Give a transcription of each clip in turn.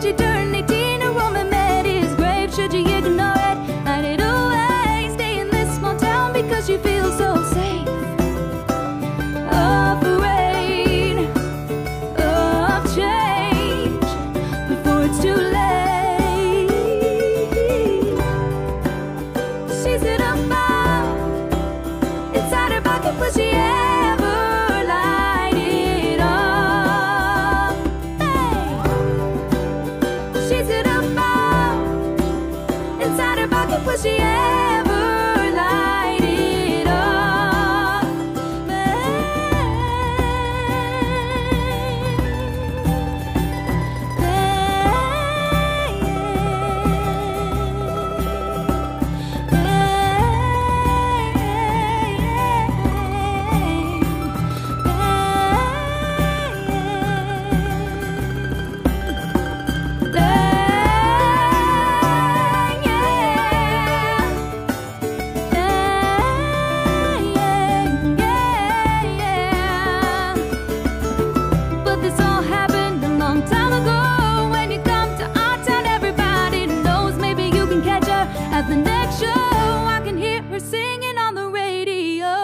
age you turn 18, a woman met his grave. Should you ignore it, hide it away? Stay in this small town because you feel so safe. Afraid of change before it's too late. She's in a file inside her pocket, but she ever light it up. Hey, she's in a file inside her pocket, but she ever light it up. But this all happened a long time ago. When you come to our town, everybody knows. Maybe you can catch her at the next show. I can hear her singing on the radio.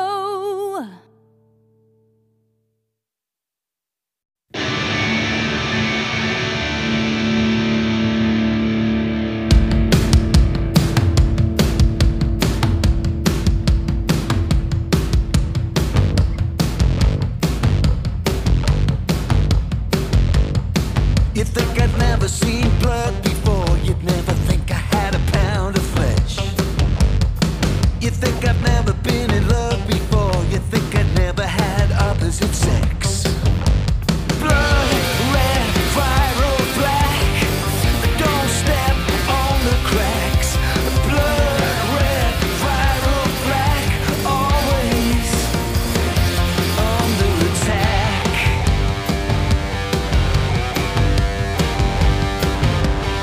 You think I'd never seen blood before? You'd never think I had a pound of flesh. You think I've never been in love before? You think I'd never had opposite sex? Blood red, fire or black, don't step on the cracks. Blood red, fire or black, always under attack.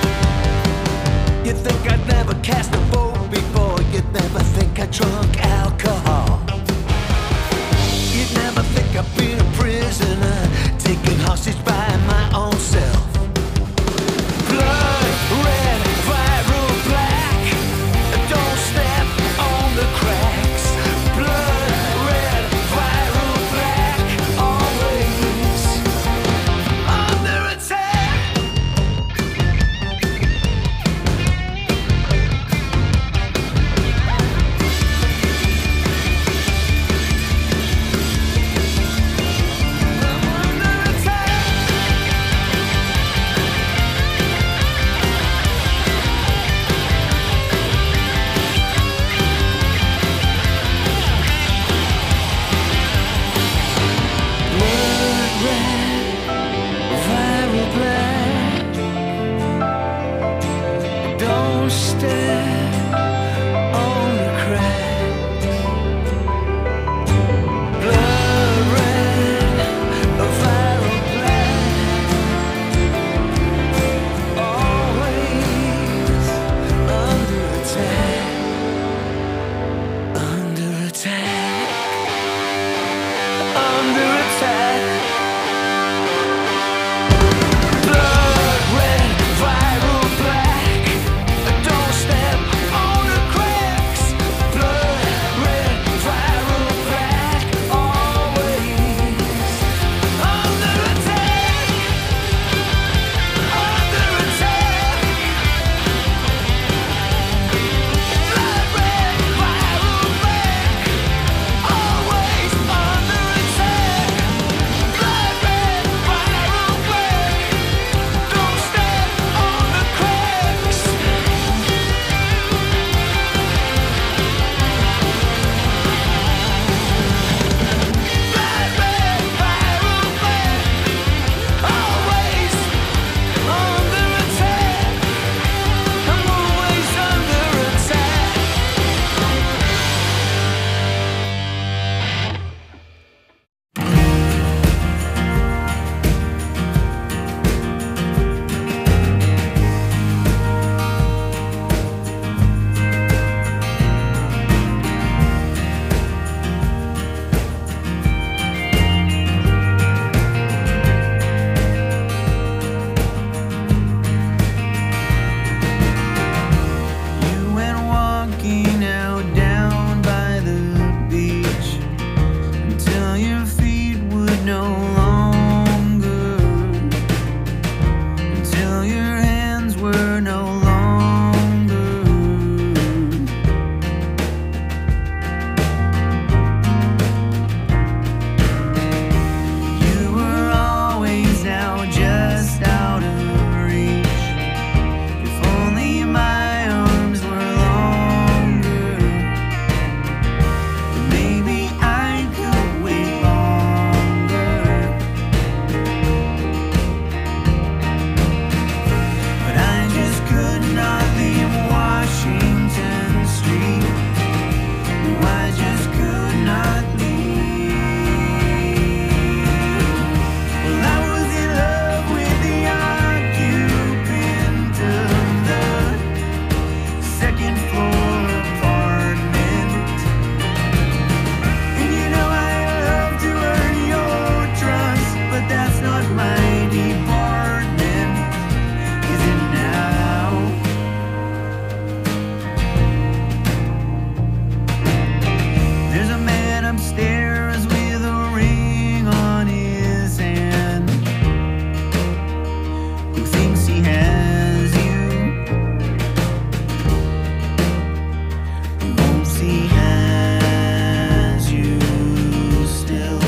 You think I'd never cast a vote before? You'd never think I drunk alcohol Well, your hands were no longer. You were always now just out of reach. If only my arms were longer, then maybe I could wait longer. But I just could not leave Washington Street. No, I just could not leave. Well, I was in love with the occupant of the second floor apartment. And you know I love to earn your trust, but that's not my department, is it now? There's a man upstairs with a ring on his hand who thinks he has you, who hopes he has you still.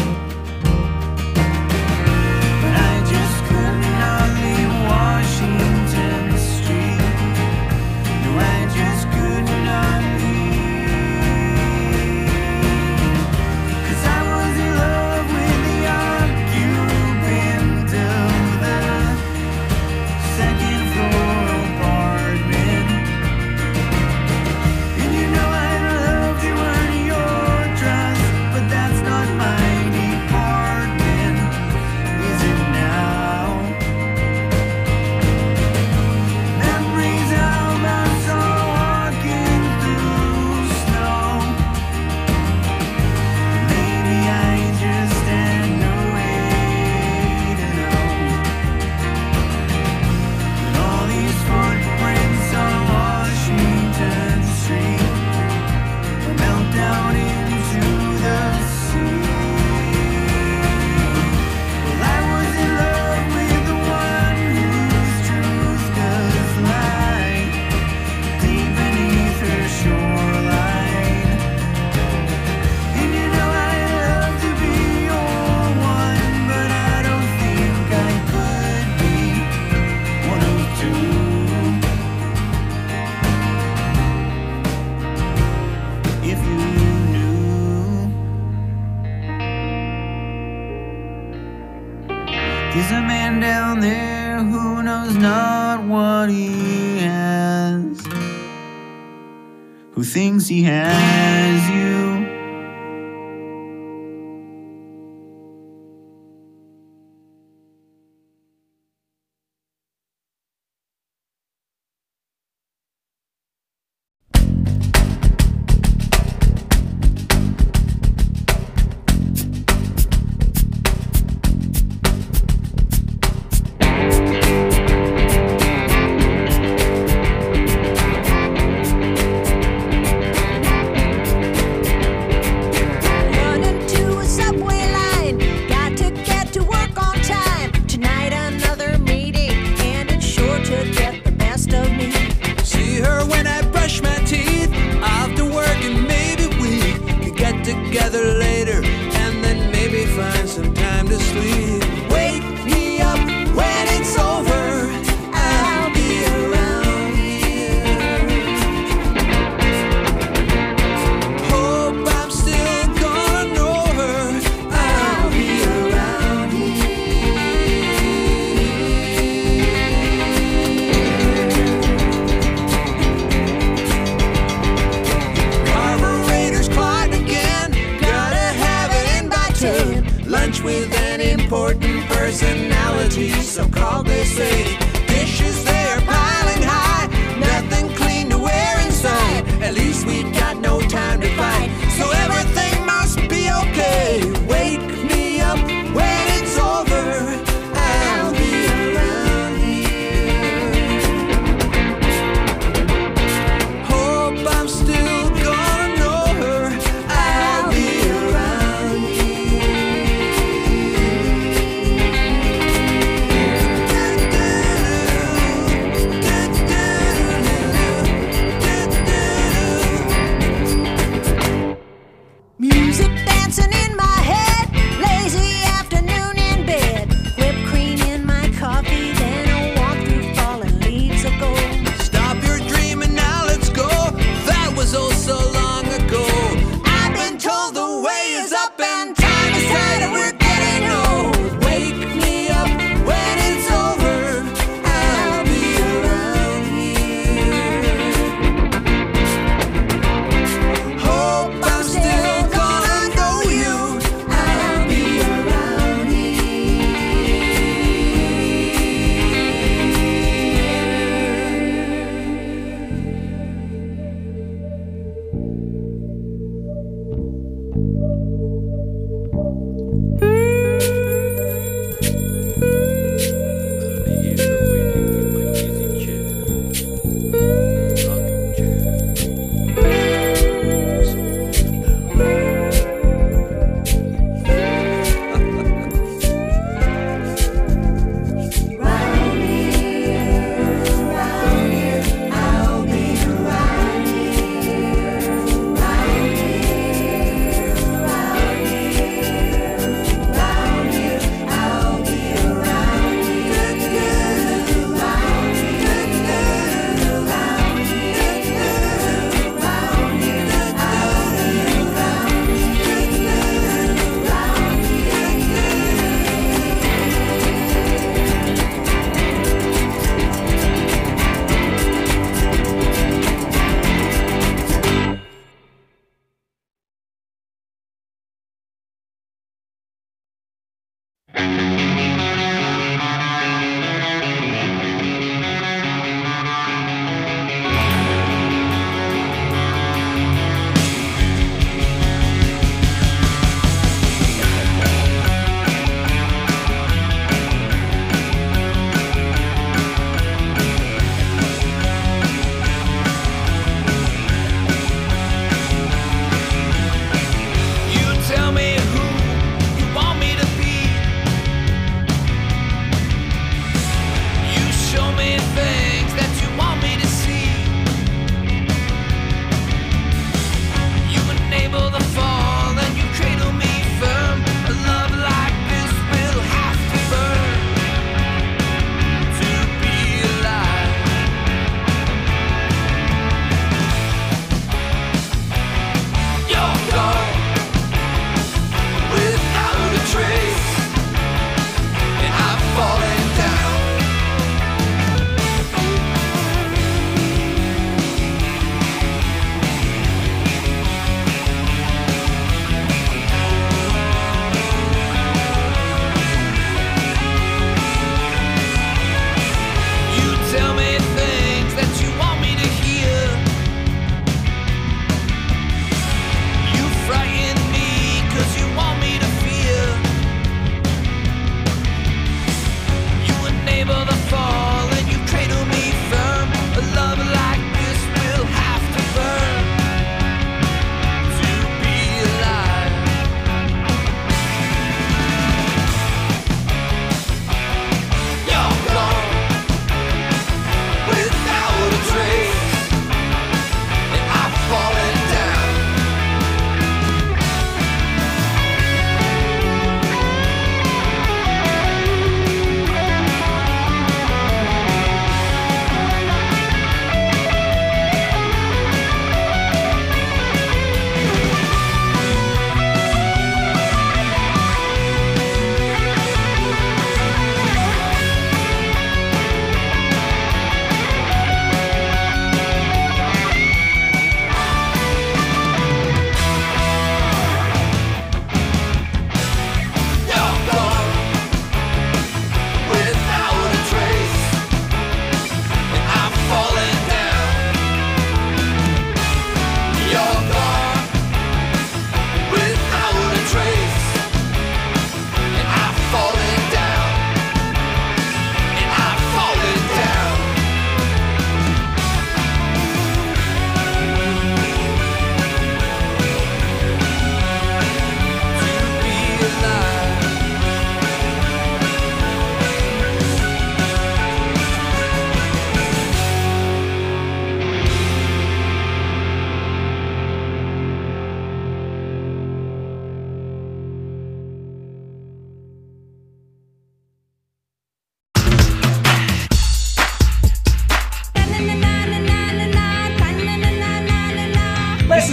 But I just could not leave Washington Street. No, I just could not leave. 'Cause I was in love with the occupant of the second floor apartment. And you know I'd love to earn your trust, but that's not my department, is it now? Memories of us all walking through snow. Maybe I just had no way to know that all these footprints on Washington Street will melt down into the sea. Well, I was in love with the one whose truth does lie deep beneath her shoreline. And you know I'd love to be your one, but I don't think I could be one of two. If you knew, there's a man down there who knows not what he has, who thinks he has you.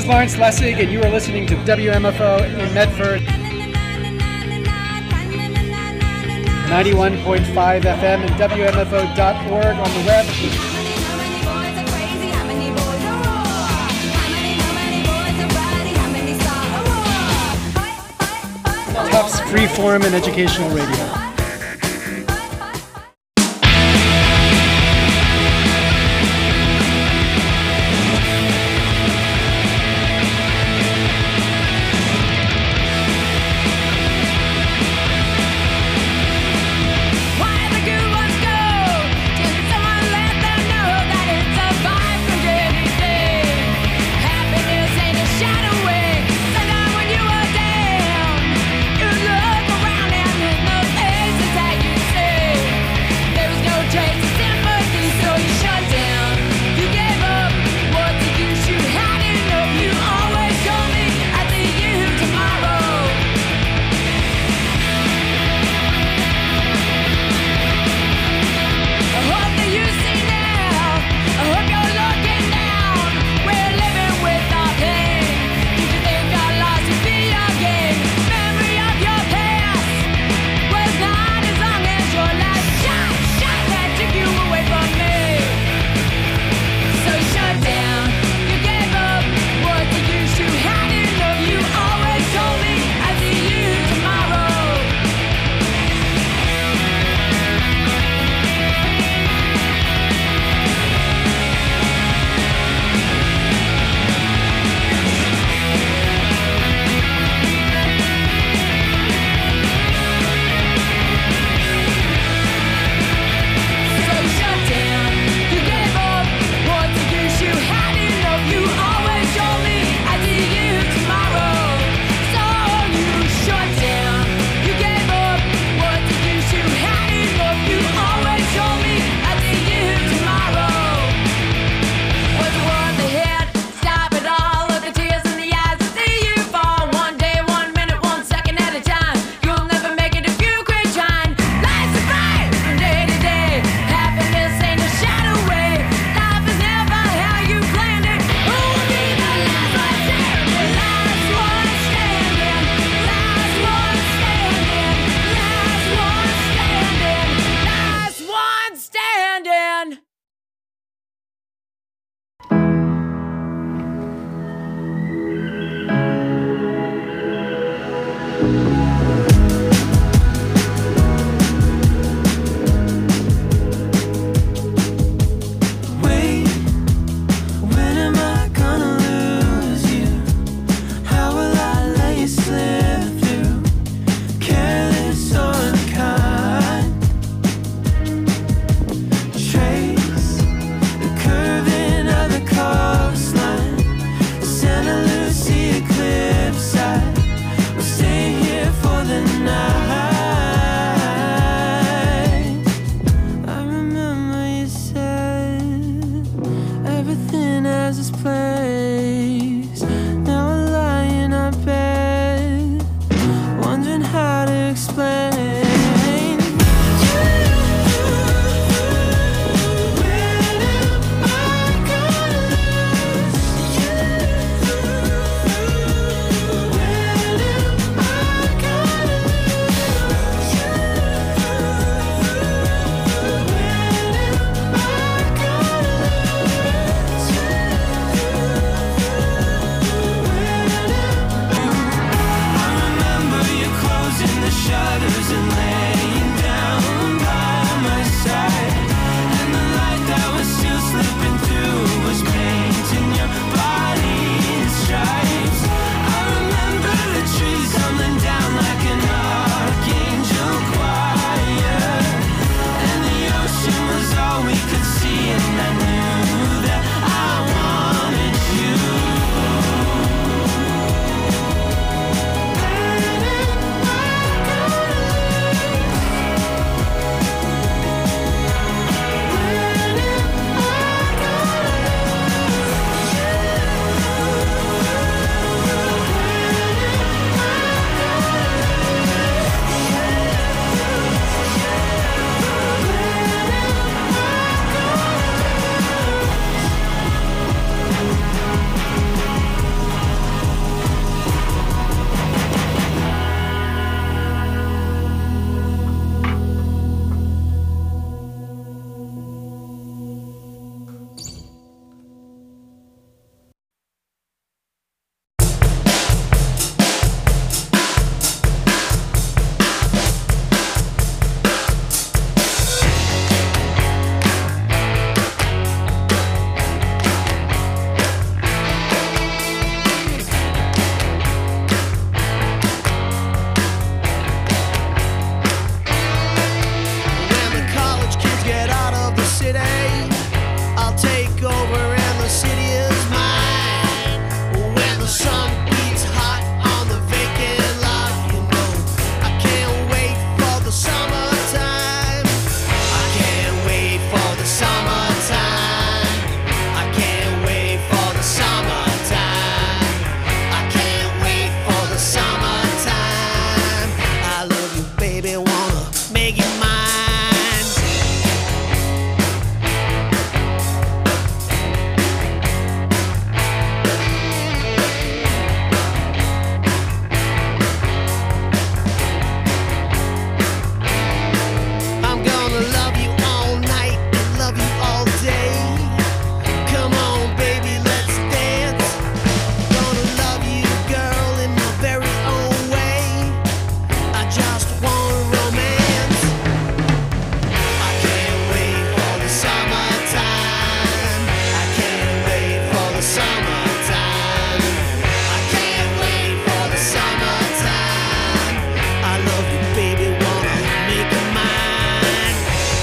is Lawrence Lessig, and you are listening to WMFO in Medford, 91.5 FM and WMFO.org on the web. Tufts Freeform and Educational Radio. Around and there's no city. I'll take over and the city is mine. When the sun beats hot on the vacant lot, you know I can't wait for the summertime. I can't wait for the summertime. I can't wait for the summertime. I can't wait for the summertime. I love you, baby, wanna make you mine. I'm gonna love you all night and love you all day. Come on, baby, let's dance. Gonna love you, girl, in my very own way. I just want romance. I can't wait for the summertime. I can't wait for the summertime. I can't wait for the summertime. I love you, baby, wanna make you mine.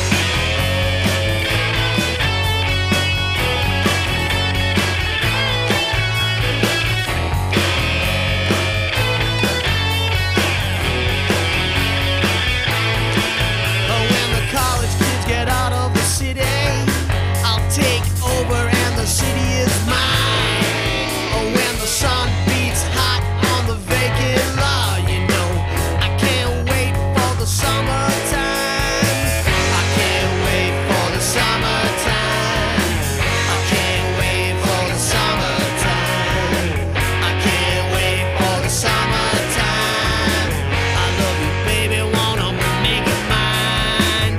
Oh, when the college kids get out of the city, I'll take over and the city is mine. Oh, when the sun beats hot on the vacant lot, you know I can't wait for the summertime. I can't wait for the summertime. I can't wait for the summertime. I can't wait for the summertime. I love you, baby, wanna make it mine.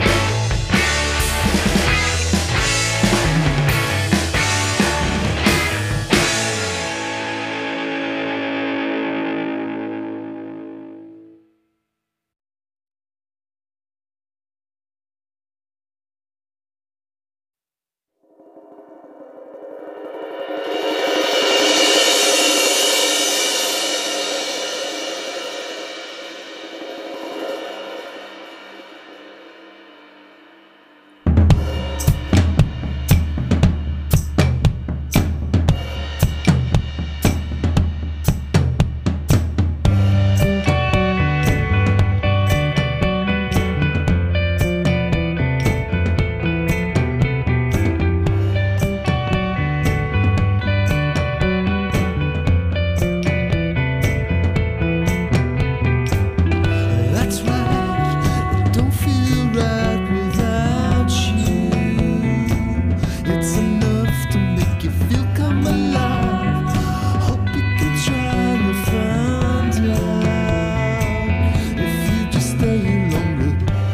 That's right, it don't feel right without you. It's enough to make you feel come alive. Hope you can try to find out if you just stay longer.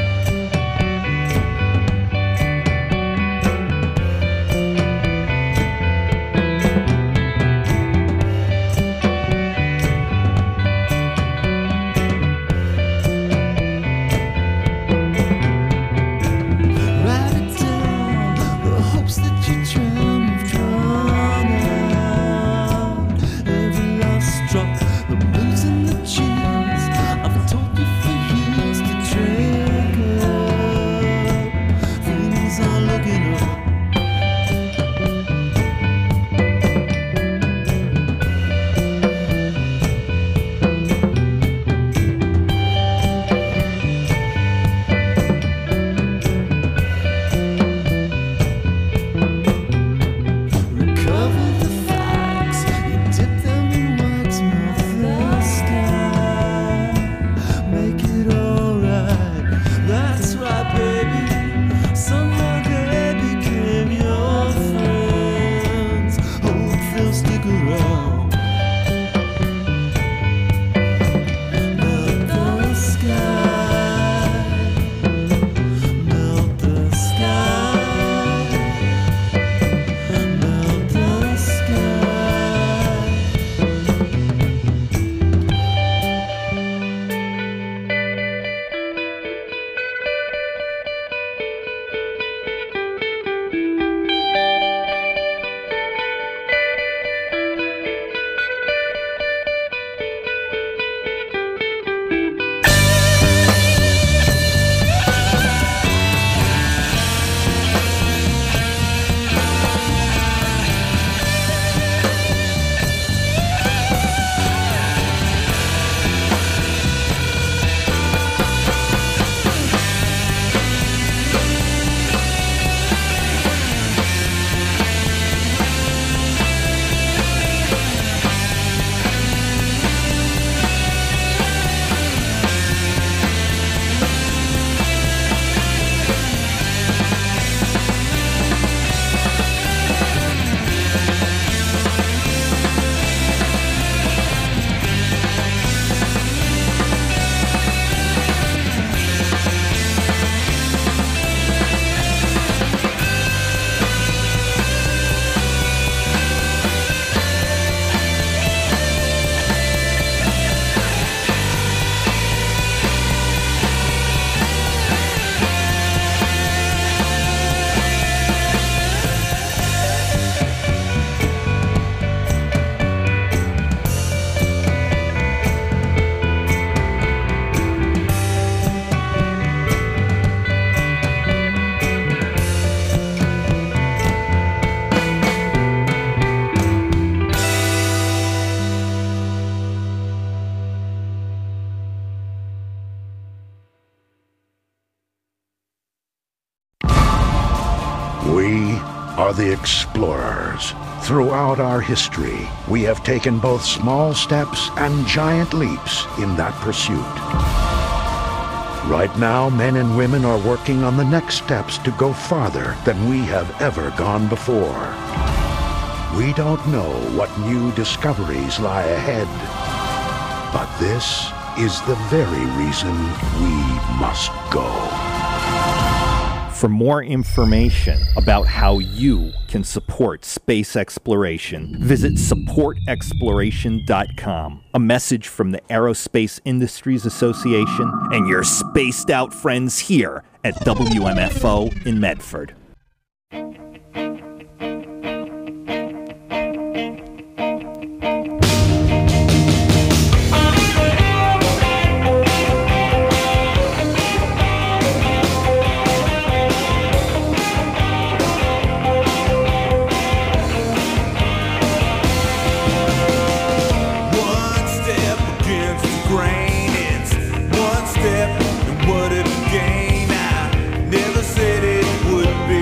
Write it down, the hopes that you drown, you've drawn out. Every last drop, the blues and the cheese. I've told you for years to drink up. Things are looking up. are the explorers. Throughout our history, we have taken both small steps and giant leaps in that pursuit. Right now, men and women are working on the next steps to go farther than we have ever gone before. We don't know what new discoveries lie ahead, but this is the very reason we must go. For more information about how you can support space exploration, visit supportexploration.com. A message from the Aerospace Industries Association and your spaced out friends here at WMFO in Medford. What it gain, I never said it would be.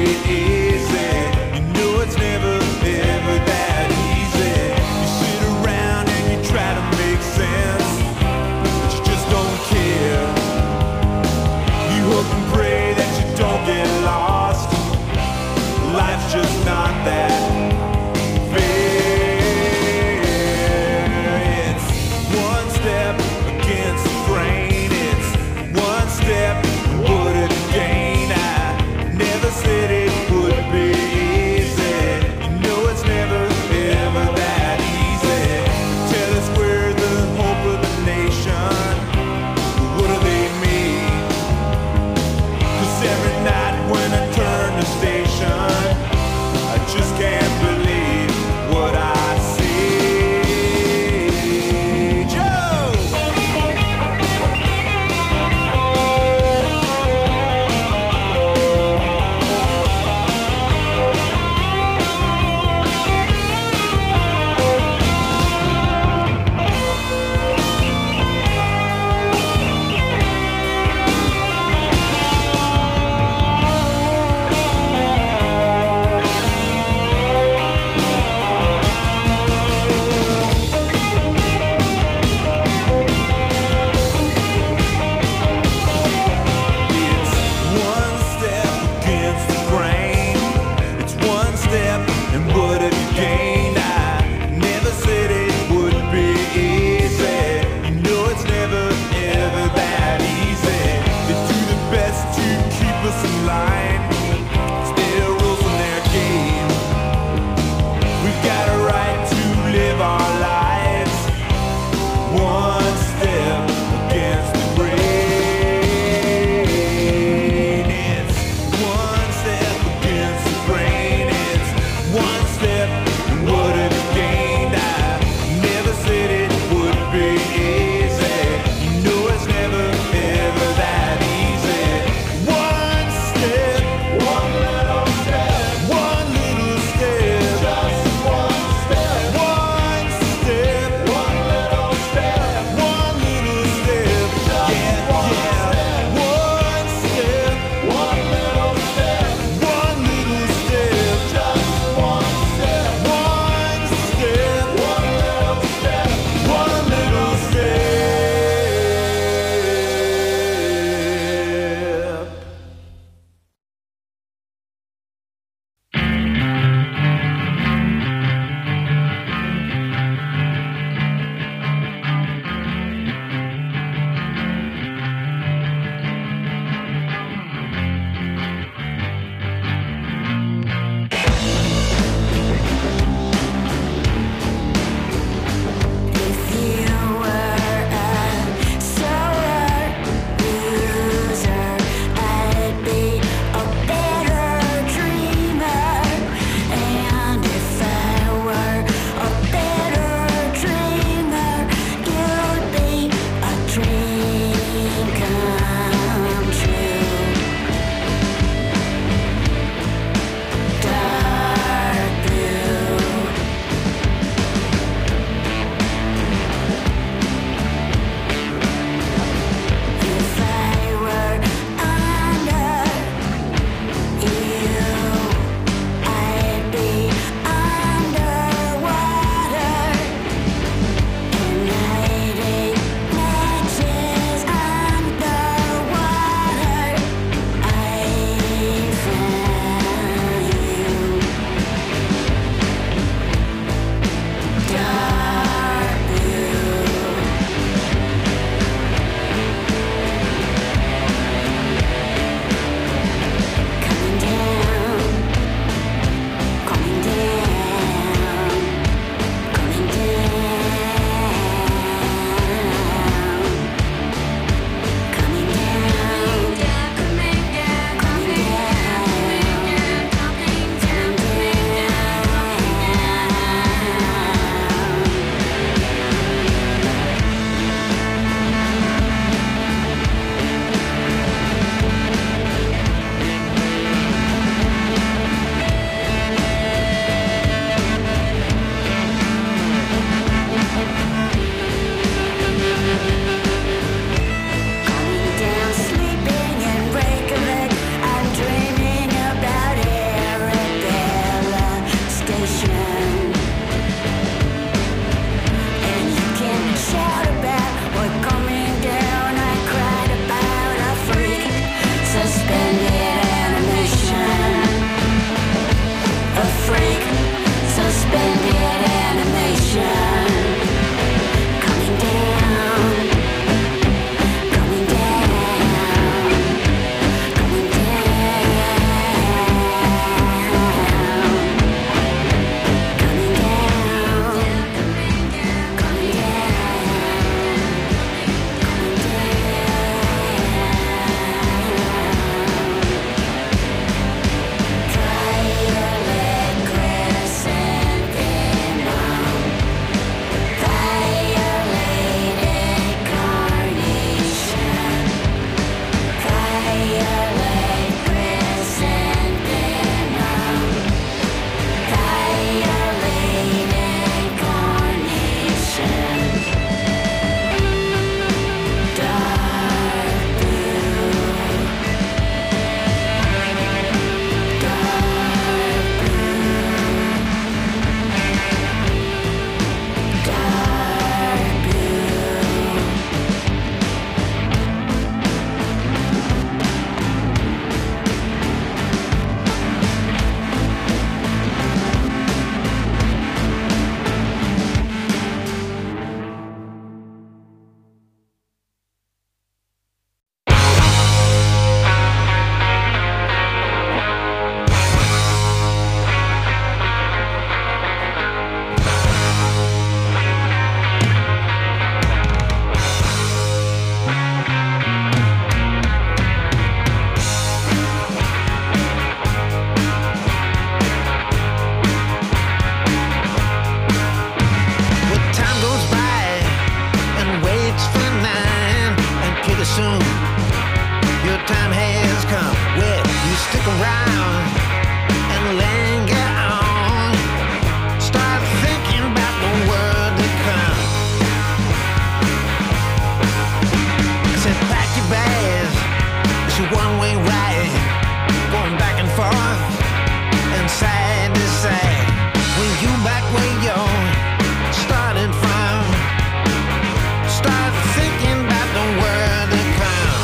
decide when you back where you're starting from. Start thinking about the world to come.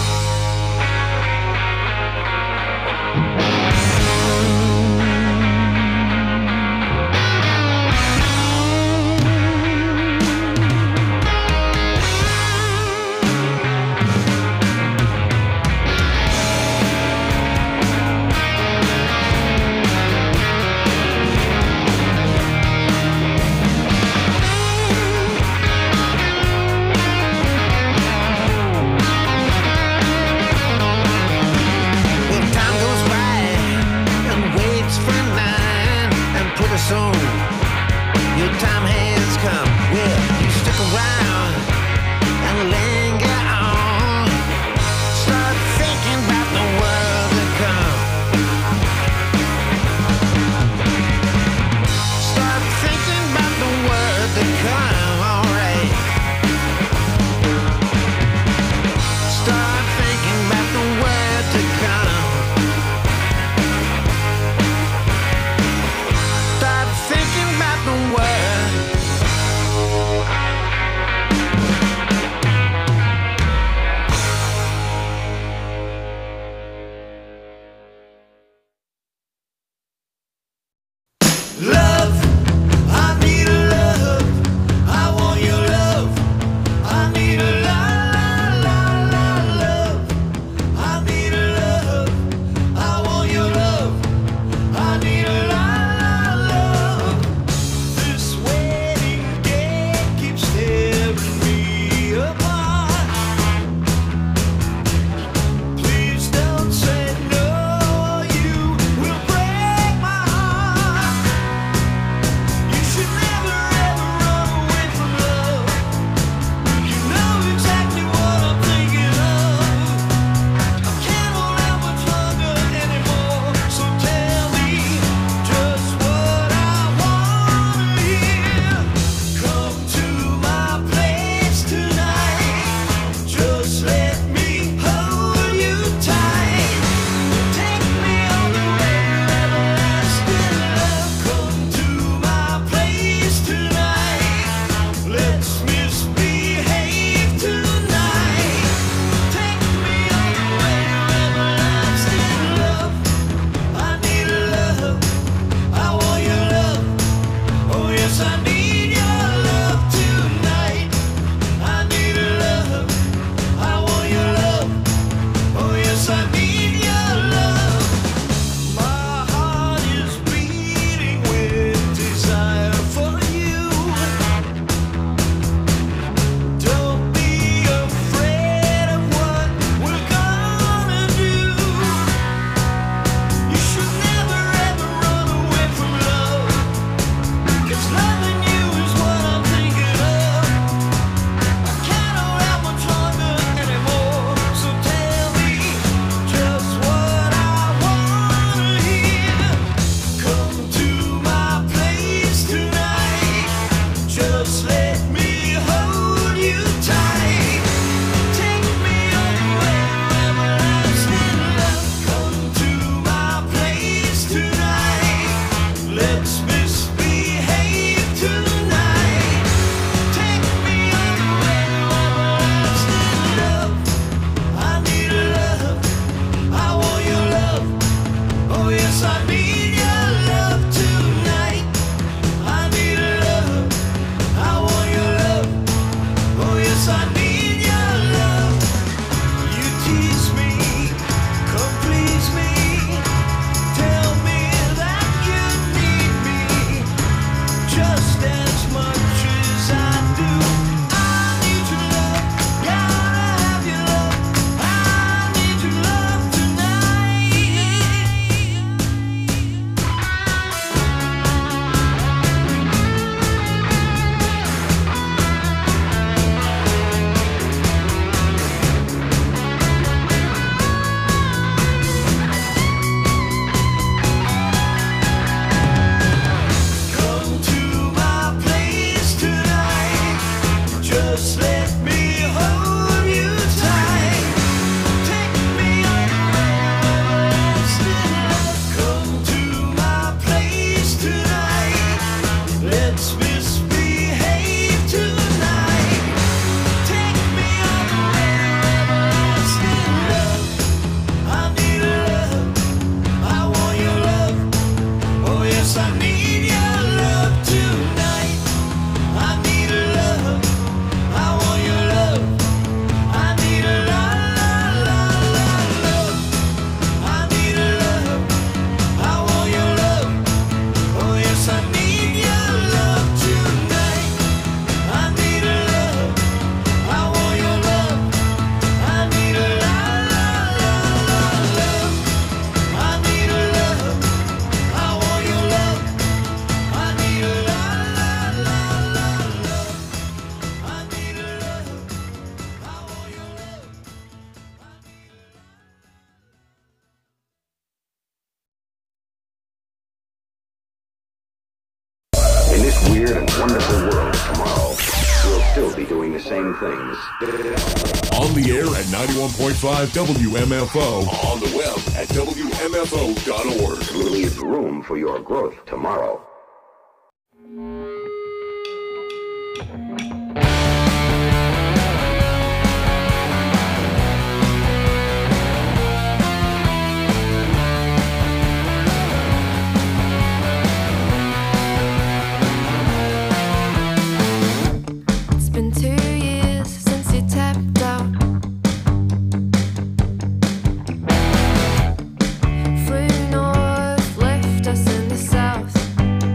Soon, your time has come. Well, you stick around and linger on. Start thinking about the world to come. Start thinking about the world to come. All right. Start thinking about the world to come. Start thinking weird and wonderful world tomorrow, we'll still be doing the same things. On the air at 91.5 WMFO. On the web at WMFO.org. Leave room for your growth tomorrow. It's been 2 years since you tapped out. Flew north, left us in the south.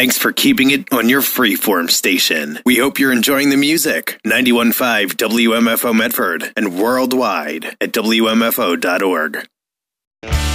Thanks for keeping it on your freeform station. We hope you're enjoying the music. 91.5 WMFO Medford and worldwide at WMFO.org.